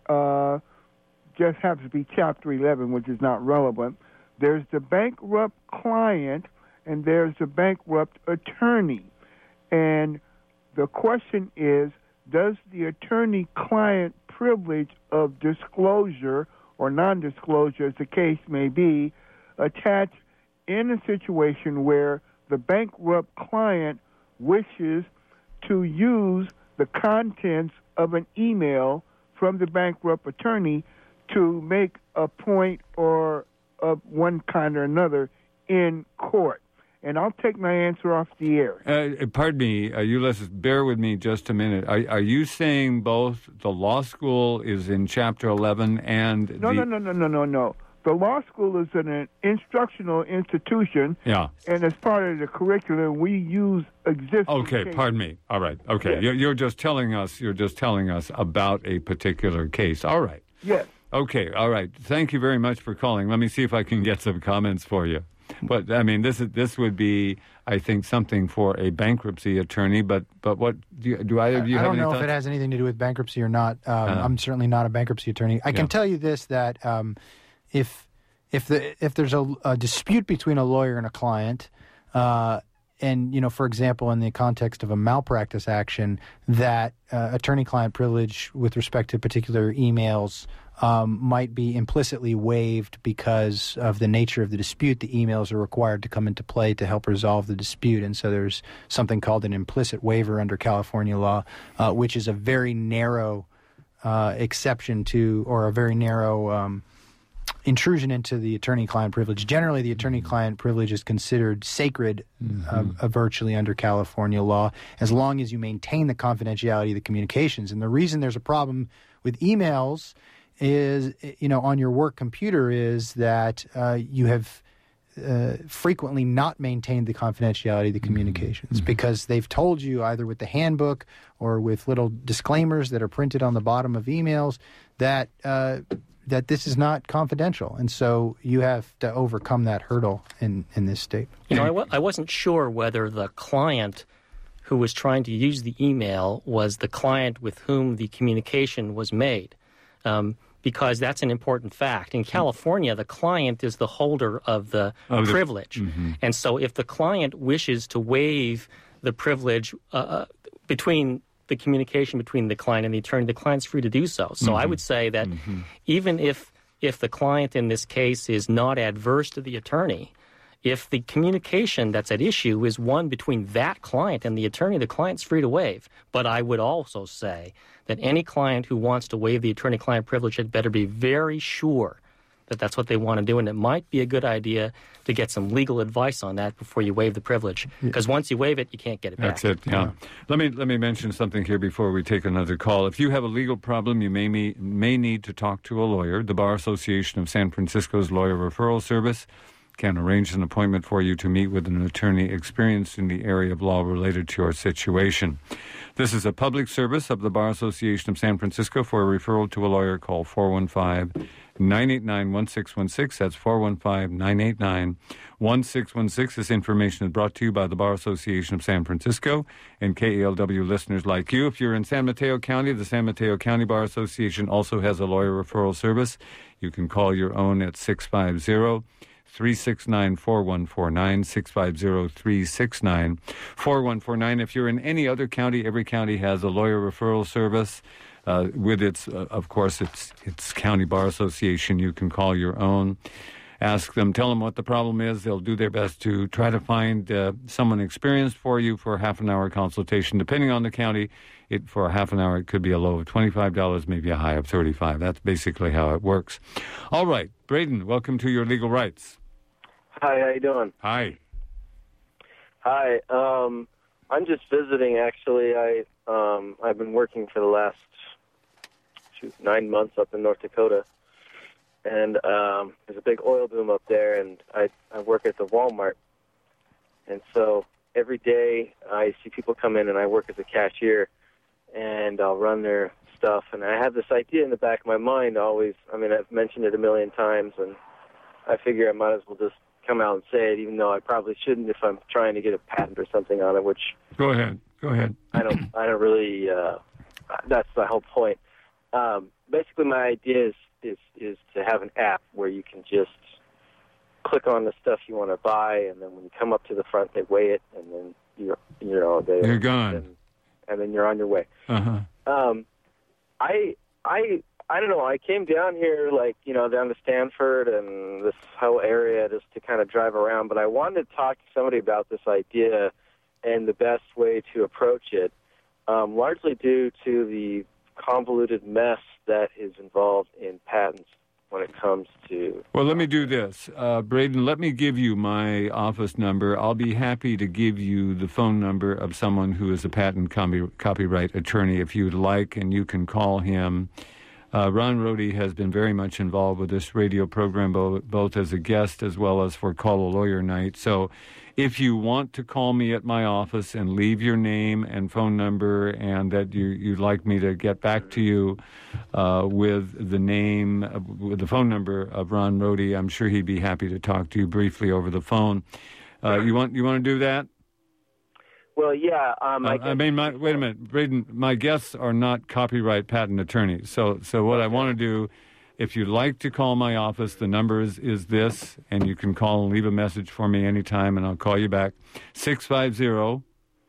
S6: just happens to be Chapter 11, which is not relevant. There's the bankrupt client, and there's the bankrupt attorney. And the question is, does the attorney-client privilege of disclosure or non-disclosure, as the case may be, attach in a situation where the bankrupt client wishes to use the contents of an email from the bankrupt attorney to make a point or of one kind or another in court? And I'll take my answer off the air.
S3: Pardon me, Ulysses, bear with me just a minute. Are you saying both the law school is in Chapter 11 and...
S6: No. The law school is an instructional institution.
S3: Yeah.
S6: And as part of the curriculum, we use existing cases.
S3: Pardon me. All right. Okay. Yes. You're just telling us about a particular case. All right.
S6: Yes.
S3: Okay. All right. Thank you very much for calling. Let me see if I can get some comments for you. But I mean, this would be, I think, something for a bankruptcy attorney. But what do either of you have any thoughts?
S1: I don't know if it has anything to do with bankruptcy or not. I'm certainly not a bankruptcy attorney. I can tell you this, that if there's a dispute between a lawyer and a client, and for example, in the context of a malpractice action, that attorney-client privilege with respect to particular emails might be implicitly waived because of the nature of the dispute. The emails are required to come into play to help resolve the dispute, and so there's something called an implicit waiver under California law, which is a very narrow exception to, or a very narrow intrusion into the attorney-client privilege. Generally, the attorney-client privilege is considered sacred virtually under California law, as long as you maintain the confidentiality of the communications. And the reason there's a problem with emails is, on your work computer, is that you have frequently not maintained the confidentiality of the communications because they've told you, either with the handbook or with little disclaimers that are printed on the bottom of emails, that this is not confidential. And so you have to overcome that hurdle in this state.
S4: I wasn't sure whether the client who was trying to use the email was the client with whom the communication was made, because that's an important fact. In California, the client is the holder of the privilege. And so if the client wishes to waive the privilege between the communication between the client and the attorney, the client's free to do so. So I would say that even if the client in this case is not adverse to the attorney, if the communication that's at issue is one between that client and the attorney, the client's free to waive. But I would also say that any client who wants to waive the attorney-client privilege had better be very sure that that's what they want to do, and it might be a good idea to get some legal advice on that before you waive the privilege, because once you waive it, you can't get it back.
S3: That's it, yeah. Let me mention something here before we take another call. If you have a legal problem, you may need to talk to a lawyer. The Bar Association of San Francisco's Lawyer Referral Service can arrange an appointment for you to meet with an attorney experienced in the area of law related to your situation. This is a public service of the Bar Association of San Francisco. For a referral to a lawyer, call 415-989-1616. That's 415-989-1616. This information is brought to you by the Bar Association of San Francisco and KALW listeners like you. If you're in San Mateo County, the San Mateo County Bar Association also has a lawyer referral service. You can call your own at 650 650-369-4149, 650-369-4149. If you're in any other county, every county has a lawyer referral service. With its, of course, its county bar association. You can call your own. Ask them, tell them what the problem is. They'll do their best to try to find someone experienced for you for a half-an-hour consultation. Depending on the county, for a half an hour, it could be a low of $25, maybe a high of $35. That's basically how it works. All right, Braden, welcome to Your Legal Rights.
S7: Hi, how you doing?
S3: Hi.
S7: Hi, I'm just visiting, actually. I've been working for the last 9 months up in North Dakota. And there's a big oil boom up there, and I work at the Walmart. And so every day I see people come in, and I work as a cashier, and I'll run their stuff. And I have this idea in the back of my mind always. I mean, I've mentioned it a million times, and I figure I might as well just come out and say it, even though I probably shouldn't if I'm trying to get a patent or something on it, which...
S3: Go ahead.
S7: I don't really... that's the whole point. Basically, my idea is to have an app where you can just click on the stuff you want to buy, and then when you come up to the front, they weigh it, and then
S3: you're gone,
S7: and then you're on your way.
S3: Uh-huh.
S7: I don't know. I came down here, down to Stanford and this whole area just to kind of drive around, but I wanted to talk to somebody about this idea and the best way to approach it, largely due to the convoluted mess that is involved in patents when it comes to...
S3: Well, let me do this. Braden, let me give you my office number. I'll be happy to give you the phone number of someone who is a patent copyright attorney if you'd like, and you can call him. Ron Rohde has been very much involved with this radio program, both as a guest as well as for Call a Lawyer Night. So if you want to call me at my office and leave your name and phone number and that you'd like me to get back to you with the phone number of Ron Rohde, I'm sure he'd be happy to talk to you briefly over the phone. You want to do that?
S7: Well, yeah.
S3: wait a minute, Braden. My guests are not copyright patent attorneys. So what I want to do, if you'd like to call my office, the number is this, and you can call and leave a message for me anytime, and I'll call you back. 650.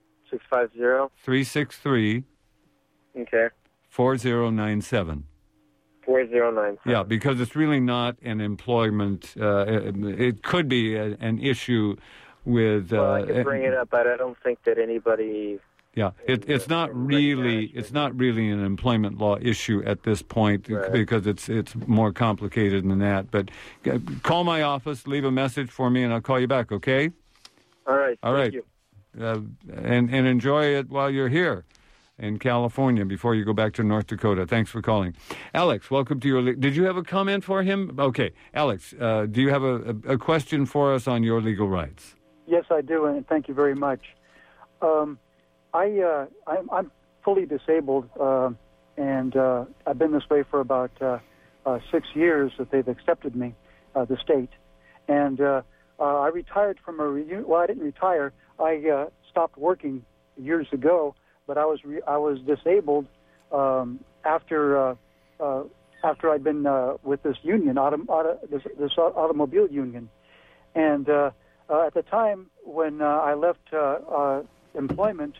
S3: 363.
S7: Okay.
S3: 4097.
S7: 4097.
S3: Yeah, because it's really not an employment. It could be an issue. With
S7: I could bring it up, but I don't think that anybody.
S3: Yeah, it's not really an employment law issue at this point, right, because it's more complicated than that. But call my office, leave a message for me, and I'll call you back. Okay?
S7: All right. Thank you.
S3: And enjoy it while you're here in California before you go back to North Dakota. Thanks for calling. Alex, welcome to your... Did you have a comment for him? Okay. Alex, do you have a question for us on your legal rights?
S8: Yes, I do, and thank you very much. I'm fully disabled, and I've been this way for about 6 years that they've accepted me, the state. And I retired from I didn't retire. I stopped working years ago, but I was disabled after I'd been with this union, this automobile union, and. At the time when I left employment,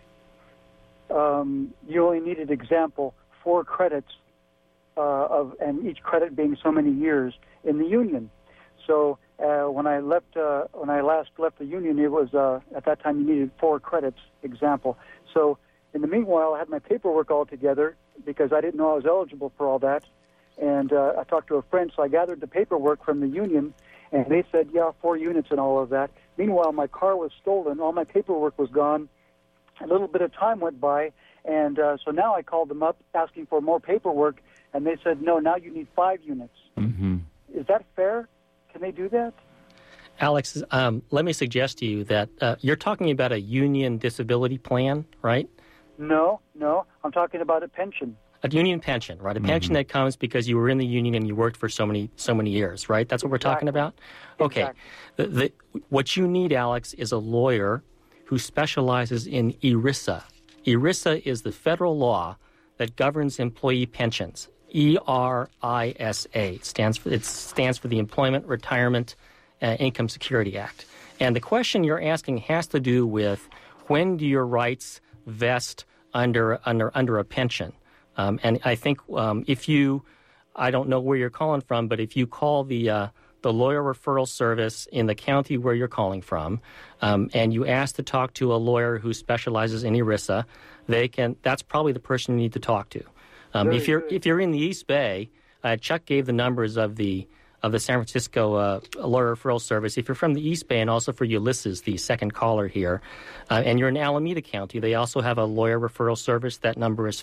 S8: you only needed, example, 4 credits and each credit being so many years in the union. So when I last left the union, it was at that time you needed 4 credits, example. So in the meanwhile, I had my paperwork all together because I didn't know I was eligible for all that, and I talked to a friend, so I gathered the paperwork from the union. And they said, 4 units and all of that. Meanwhile, my car was stolen. All my paperwork was gone. A little bit of time went by. And so now I called them up asking for more paperwork. And they said, no, now you need 5 units.
S3: Mm-hmm.
S8: Is that fair? Can they do that?
S4: Alex, let me suggest to you that you're talking about a union disability plan, right?
S8: No. I'm talking about a pension.
S4: A union pension, right? A pension that comes because you were in the union and you worked for so many years, right? That's what we're talking about? Okay.
S8: Exactly.
S4: What you need, Alex, is a lawyer who specializes in ERISA. ERISA is the federal law that governs employee pensions. ERISA. It stands for the Employment, Retirement, Income Security Act. And the question you're asking has to do with when do your rights vest under a pension. And I think if you, I don't know where you're calling from, but if you call the lawyer referral service in the county where you're calling from, and you ask to talk to a lawyer who specializes in ERISA, that's probably the person you need to talk to. If you're in the East Bay, Chuck gave the numbers of the San Francisco lawyer referral service. If you're from the East Bay, and also for Ulysses, the second caller here, and you're in Alameda County, they also have a lawyer referral service. That number is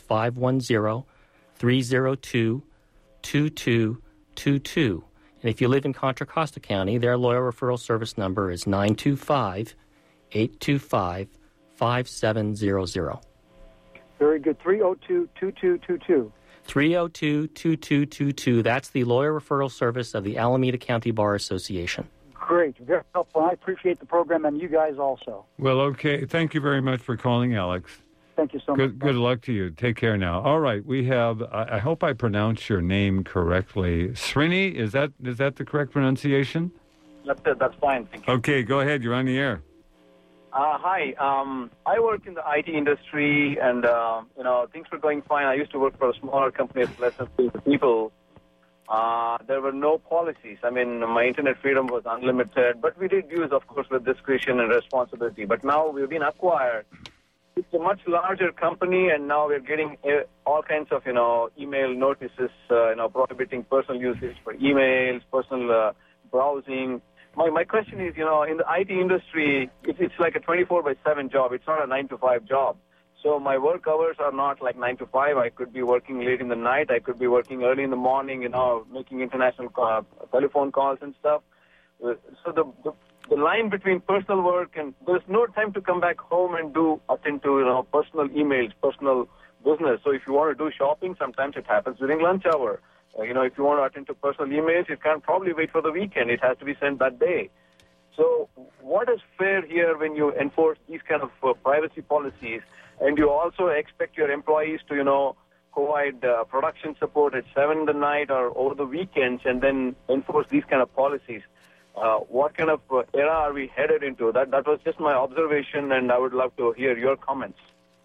S4: 510-302-2222. And if you live in Contra Costa County, their lawyer referral service number is 925-825-5700.
S8: Very good. 302-2222.
S4: 302-2222. That's the lawyer referral service of the Alameda County Bar Association.
S8: Great. Very helpful. I appreciate the program and you guys also.
S3: Well, okay. Thank you very much for calling, Alex.
S8: Thank you so much.
S3: Good luck to you. Take care now. All right. We have, I hope I pronounced your name correctly. Srini, is that the correct pronunciation?
S9: That's it. That's fine. Thank you.
S3: Okay. Go ahead. You're on the air.
S9: Hi. I work in the IT industry, and things were going fine. I used to work for a smaller company of less than 50 people. There were no policies. I mean, my internet freedom was unlimited, but we did use, of course, with discretion and responsibility. But now we've been acquired. It's a much larger company, and now we're getting all kinds of, email notices, prohibiting personal usage for emails, personal browsing. My question is, in the IT industry, it's like a 24/7 job. It's not a 9-to-5 job. So my work hours are not like 9 to 5. I could be working late in the night. I could be working early in the morning, making international telephone calls and stuff. So the line between personal work and there's no time to come back home and attend to personal emails, personal business. So if you want to do shopping, sometimes it happens during lunch hour. If you want to attend to personal emails, you can't probably wait for the weekend. It has to be sent that day. So what is fair here when you enforce these kind of privacy policies, and you also expect your employees to, provide production support at 7 in the night or over the weekends, and then enforce these kind of policies? What kind of era are we headed into? That was just my observation, and I would love to hear your comments.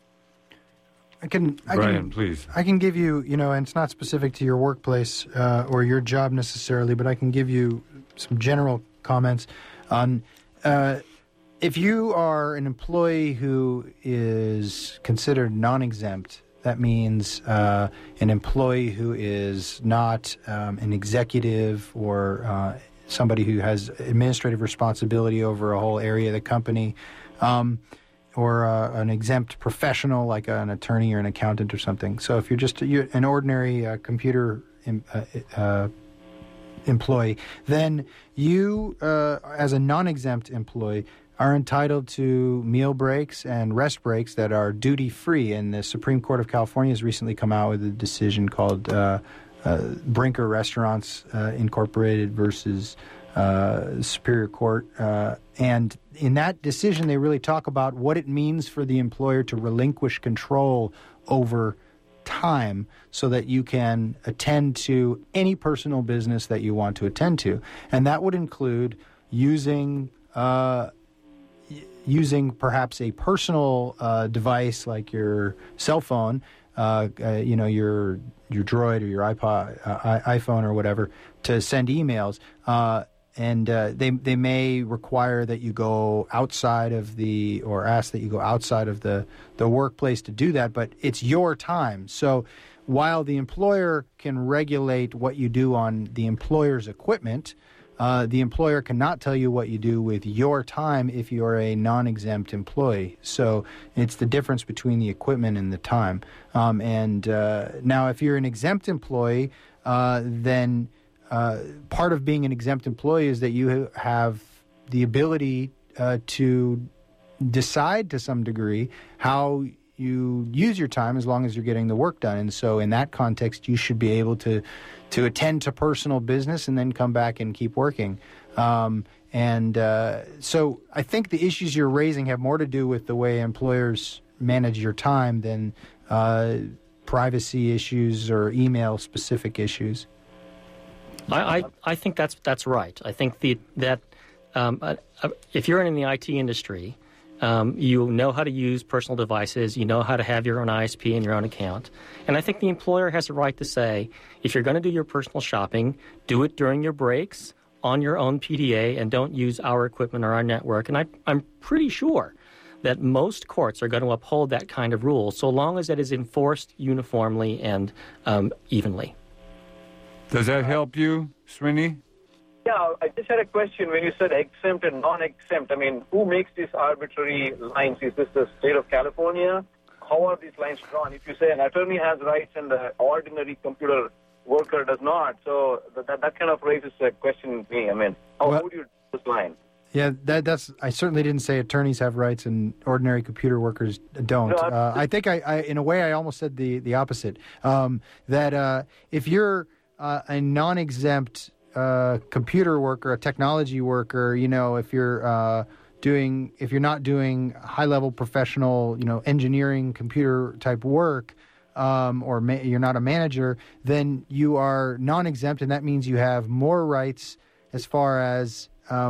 S3: Brian, please.
S1: I can give you, and it's not specific to your workplace or your job necessarily, but I can give you some general comments on if you are an employee who is considered non-exempt. That means an employee who is not an executive or somebody who has administrative responsibility over a whole area of the company, or an exempt professional like an attorney or an accountant or something. So if you're an ordinary computer employee, then you, as a non-exempt employee, are entitled to meal breaks and rest breaks that are duty-free. And the Supreme Court of California has recently come out with a decision called Brinker Restaurants Incorporated versus Superior Court. And in that decision, they really talk about what it means for the employer to relinquish control over time so that you can attend to any personal business that you want to attend to. And that would include using perhaps a personal device like your cell phone, your Droid or your iPhone or whatever, to send emails. And they may require that you go outside of or ask that you go outside of the workplace to do that, but it's your time. So while the employer can regulate what you do on the employer's equipment, the employer cannot tell you what you do with your time if you're a non-exempt employee. So it's the difference between the equipment and the time. And now if you're an exempt employee, then part of being an exempt employee is that you have the ability to decide to some degree how you use your time as long as you're getting the work done. And so in that context, you should be able to attend to personal business and then come back and keep working. So I think the issues you're raising have more to do with the way employers manage your time than privacy issues or email-specific issues.
S4: I think that's right. I think that if you're in the IT industry, you know how to use personal devices, you know how to have your own ISP and your own account. And I think the employer has a right to say, if you're going to do your personal shopping, do it during your breaks, on your own PDA, and don't use our equipment or our network. And I'm pretty sure that most courts are going to uphold that kind of rule so long as it is enforced uniformly and evenly.
S3: Does that help you, Srini?
S9: Yeah, I just had a question. When you said exempt and non-exempt, I mean, who makes these arbitrary lines? Is this the state of California? How are these lines drawn? If you say an attorney has rights and an ordinary computer worker does not, so that kind of raises a question in me. I mean, how do you draw this line?
S1: Yeah, that's. I certainly didn't say attorneys have rights and ordinary computer workers don't.
S9: No,
S1: I think I, in a way, I almost said the opposite. That if you're a non-exempt computer worker, a technology worker, if you're not doing high-level professional, engineering computer type work, or you're not a manager, then you are non-exempt, and that means you have more rights as far as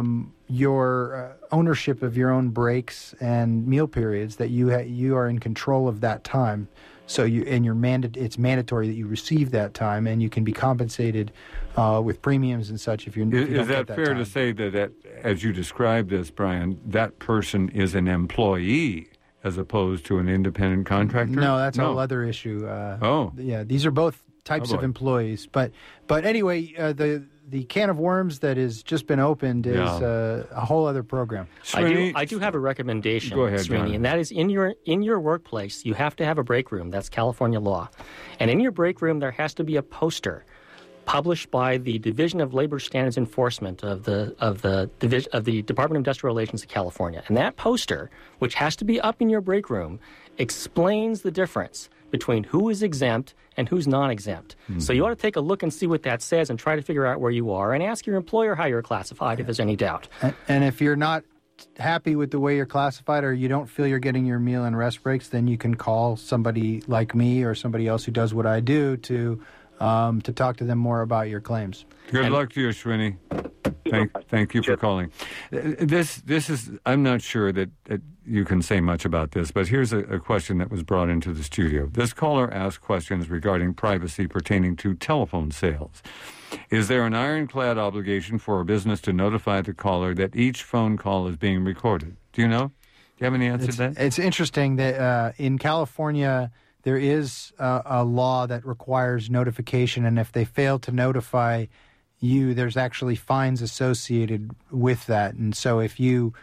S1: your ownership of your own breaks and meal periods, that you are in control of that time. So it's mandatory that you receive that time, and you can be compensated with premiums and such if you don't
S3: Is
S1: get
S3: that fair
S1: time.
S3: to say that, as you described this, Brian, that person is an employee as opposed to an independent contractor?
S1: No, that's a whole other issue. Yeah, these are both types of employees. But anyway, the can of worms that has just been opened is a whole other program.
S4: I do have a recommendation,
S3: Go ahead,
S4: Srini,
S3: John.
S4: and that is in your workplace, you have to have a break room. That's California law. And in your break room, there has to be a poster published by the Division of Labor Standards Enforcement of the Department of Industrial Relations of California. And that poster, which has to be up in your break room, explains the difference between who is exempt and who's non-exempt. Mm-hmm. So you ought to take a look and see what that says and try to figure out where you are and ask your employer how you're classified if there's any doubt.
S1: And if you're not happy with the way you're classified, or you don't feel you're getting your meal and rest breaks, then you can call somebody like me or somebody else who does what I do to talk to them more about your claims.
S3: Good luck to you, Srini. Thank you for calling. This is, I'm not sure that you can say much about this, but here's a question that was brought into the studio. This caller asked questions regarding privacy pertaining to telephone sales. Is there an ironclad obligation for a business to notify the caller that each phone call is being recorded? Do you know? Do you have any answer to that?
S1: It's interesting that in California, there is a law that requires notification, and if they fail to notify you, there's actually fines associated with that. And so if you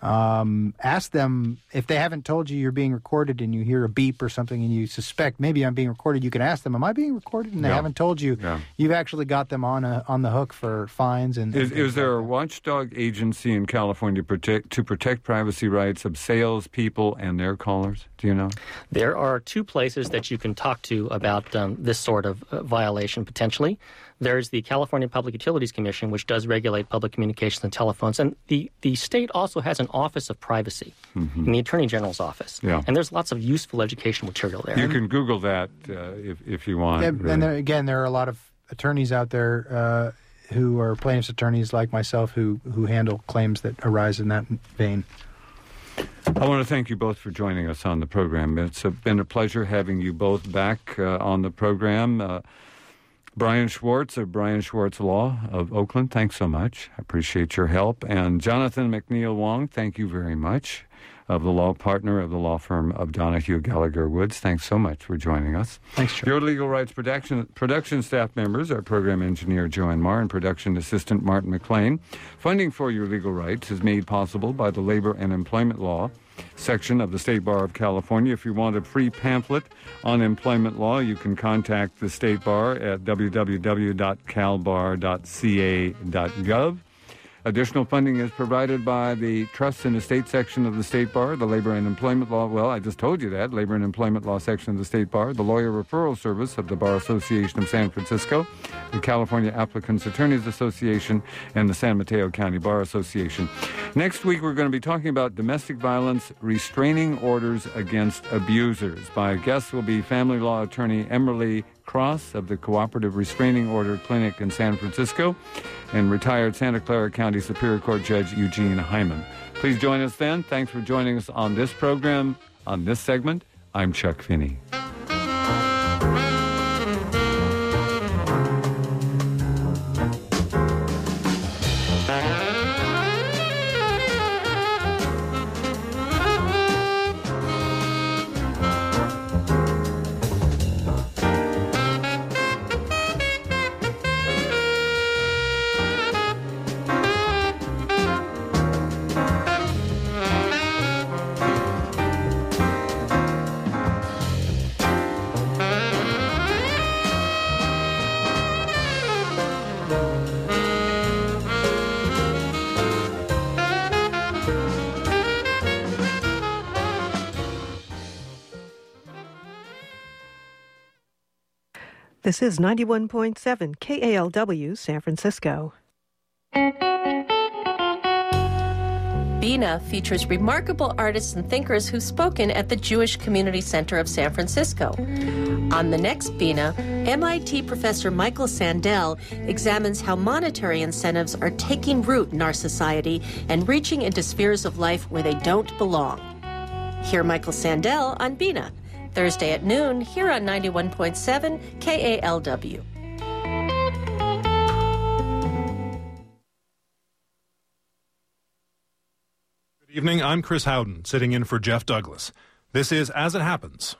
S1: ask them, if they haven't told you you're being recorded and you hear a beep or something and you suspect maybe I'm being recorded, you can ask them, am I being recorded? And they haven't told you. You've actually got them on the hook for fines.
S3: Is there a watchdog agency in California to protect privacy rights of salespeople and their callers? Do you know?
S4: There are two places that you can talk to about this sort of violation potentially. There's the California Public Utilities Commission, which does regulate public communications and telephones. And the state also has an Office of Privacy in the Attorney General's office. Yeah. And there's lots of useful educational material there.
S3: You can Google that if you want.
S1: And there are a lot of attorneys out there who are plaintiffs' attorneys like myself who handle claims that arise in that vein.
S3: I want to thank you both for joining us on the program. It's been a pleasure having you both back on the program. Brian Schwartz of Brian Schwartz Law of Oakland, thanks so much. I appreciate your help. And Jonathan McNeil Wong, thank you very much, of the law partner of the law firm of Donahue Gallagher Woods. Thanks so much for joining us.
S1: Thanks, Chuck.
S3: Your Legal Rights production staff members are program engineer Joanne Marr and production assistant Martin McLean. Funding for Your Legal Rights is made possible by the Labor and Employment Law section of the State Bar of California. If you want a free pamphlet on employment law, you can contact the State Bar at www.calbar.ca.gov. Additional funding is provided by the Trust and Estate section of the State Bar, the Labor and Employment Law, well, I just told you that, Labor and Employment Law section of the State Bar, the Lawyer Referral Service of the Bar Association of San Francisco, the California Applicants Attorneys Association, and the San Mateo County Bar Association. Next week, we're going to be talking about domestic violence restraining orders against abusers. My guest will be family law attorney Emerly Cross of the Cooperative Restraining Order Clinic in San Francisco and retired Santa Clara County Superior Court Judge Eugene Hyman. Please join us then. Thanks for joining us on this program. On this segment, I'm Chuck Finney.
S2: This is 91.7 KALW, San Francisco.
S10: Bina features remarkable artists and thinkers who've spoken at the Jewish Community Center of San Francisco. On the next Bina, MIT professor Michael Sandel examines how monetary incentives are taking root in our society and reaching into spheres of life where they don't belong. Hear Michael Sandel on Bina, Thursday at noon, here on 91.7 KALW.
S11: Good evening, I'm Chris Howden, sitting in for Jeff Douglas. This is As It Happens.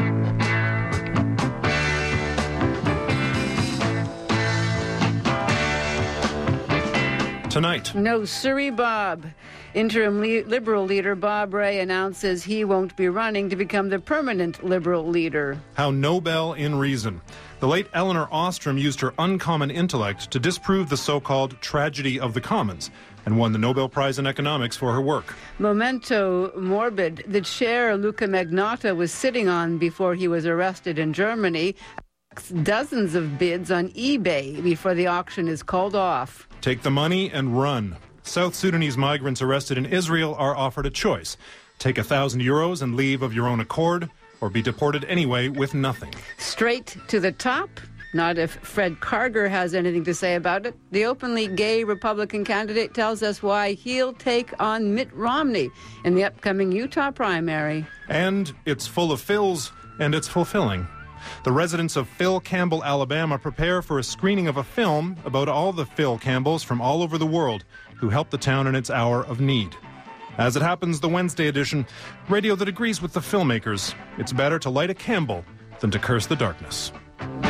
S11: Tonight.
S12: No, siree, Bob. Interim Liberal leader Bob Ray announces he won't be running to become the permanent Liberal leader.
S11: How Nobel in Reason. The late Eleanor Ostrom used her uncommon intellect to disprove the so-called tragedy of the commons and won the Nobel Prize in Economics for her work.
S12: Memento morbid. The chair Luca Magnotta was sitting on before he was arrested in Germany. Dozens of bids on eBay before the auction is called off.
S11: Take the money and run. South Sudanese migrants arrested in Israel are offered a choice. Take €1,000 and leave of your own accord, or be deported anyway with nothing.
S12: Straight to the top? Not if Fred Karger has anything to say about it. The openly gay Republican candidate tells us why he'll take on Mitt Romney in the upcoming Utah primary.
S11: And it's full of fills, and it's fulfilling. The residents of Phil Campbell, Alabama, prepare for a screening of a film about all the Phil Campbells from all over the world who helped the town in its hour of need. As it happens, the Wednesday edition, radio that agrees with the filmmakers. It's better to light a Campbell than to curse the darkness.